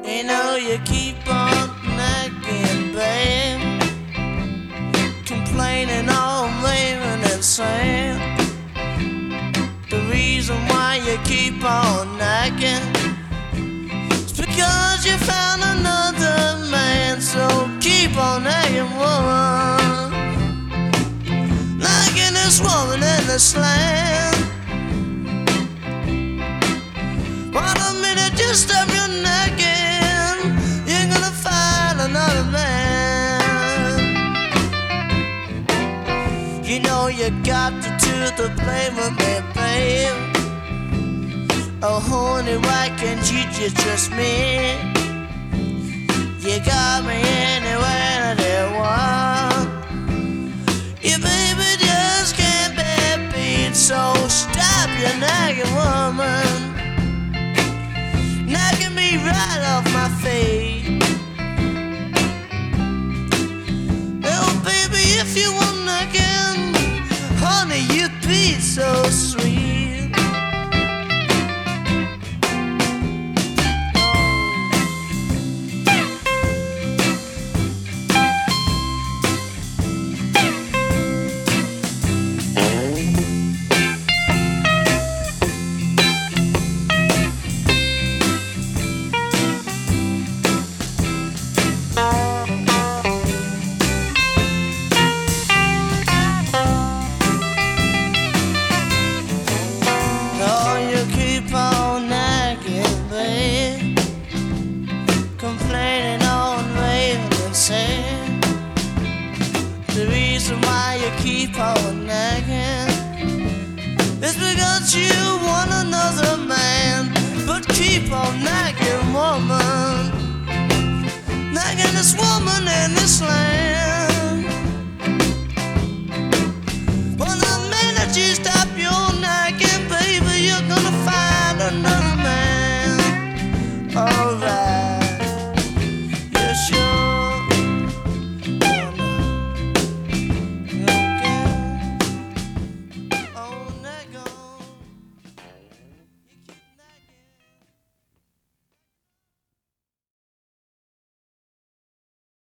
You know you keep on nagging, babe, complaining all raving and saying the reason why you keep on nagging is because you found another man. So keep on nagging, woman, nagging this woman in the slam. Why the minute you stop your nagging, you're gonna find another man. You know you got to do the blame with me, babe. Oh honey, why can't you just me? You got me anywhere that you want. You baby just can't be beat. So stop your nagging, woman, nagging me right off my feet. Oh baby, if you want nagging, honey, you'd be so sweet. Complaining on raving and saying the reason why you keep on nagging is because you